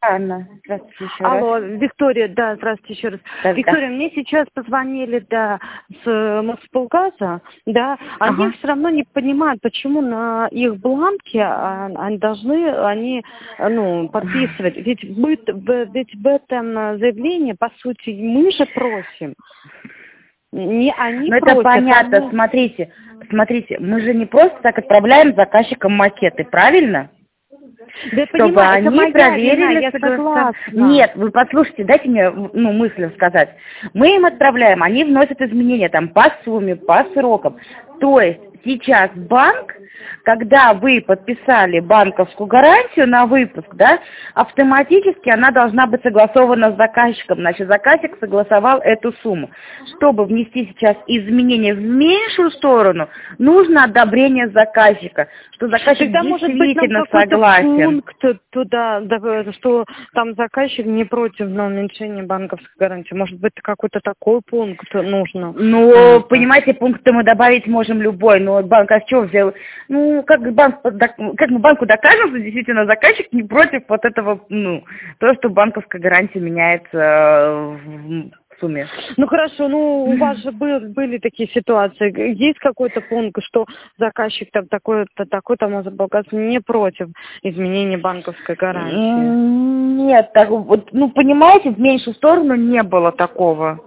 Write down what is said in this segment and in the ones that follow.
Анна, здравствуйте еще раз. Алло, Виктория, да, здравствуйте еще раз. Да, Виктория, мне сейчас позвонили, да, с Мосполгаза, да, они все равно не понимают, почему на их бланке они должны, подписывать. Ведь в этом заявлении, по сути, мы же просим. Не они Ну, просят. это понятно, смотрите, мы же не просто так отправляем заказчикам макеты, правильно? Да я Чтобы понимаю, это они моя проверили, вина, я согласна. Нет, вы послушайте, дайте мне мысль сказать. Мы им отправляем, они вносят изменения там по сумме, по срокам. То есть сейчас банк, когда вы подписали банковскую гарантию на выпуск, да, автоматически она должна быть согласована с заказчиком. Значит, заказчик согласовал эту сумму. Чтобы внести сейчас изменения в меньшую сторону, нужно одобрение заказчика, что заказчик Тогда, действительно может быть, нам согласен. Пункт туда, что там заказчик не против на уменьшение банковской гарантии. Может быть, какой-то такой пункт нужно? Ну, понимаете, пункты мы добавить можем любой, но банк, а что взял? Ну, как мы банку докажем, что действительно заказчик не против вот этого, то, что банковская гарантия меняется в сумме. Ну хорошо, у вас же были такие ситуации. Есть какой-то пункт, что заказчик там такой-то Мосполгаз не против изменения банковской гарантии? Нет, так вот, понимаете, в меньшую сторону не было такого.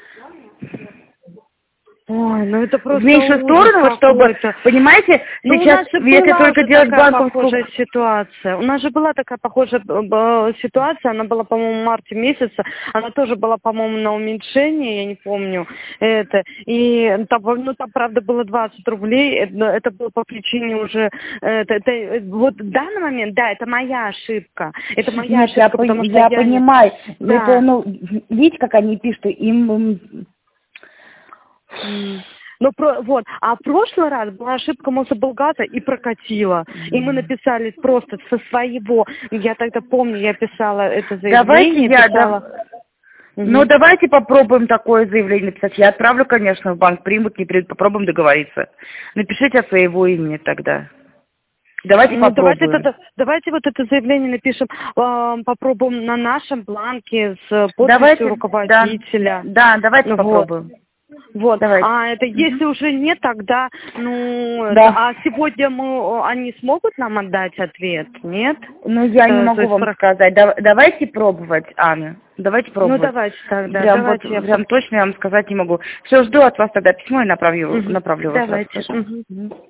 Ой, это просто в меньшую сторону, чтобы, понимаете, сейчас если только делать банковскую ситуация. У нас же была такая похожая ситуация, она была, по-моему, в марте месяце, она тоже была, по-моему, на уменьшение, я не помню это. И там, правда, было 20 рублей, это было по причине уже, вот в данный момент, да, это моя ошибка. Это моя ошибка, потому что я понимаю. Да. Это, видите, как они пишут, им... А в прошлый раз была ошибка Мосполгаза и прокатила. И мы написали просто со своего. Я тогда помню, я писала это заявление. Давайте попробуем такое заявление написать. Я отправлю, конечно, в банк, примут, не примут, попробуем договориться. Напишите от своего имени тогда. Давайте попробуем. Давайте вот это заявление напишем, попробуем на нашем бланке с подписью руководителя. Да, давайте попробуем. Вот. Давайте. Это если уже нет, тогда, а сегодня они смогут нам отдать ответ, нет? Я не могу вам сказать. Давайте пробовать, Анна. Давайте пробовать. Давайте тогда. Прям точно я вам сказать не могу. Все, жду от вас тогда письмо и направлю вас. Давайте.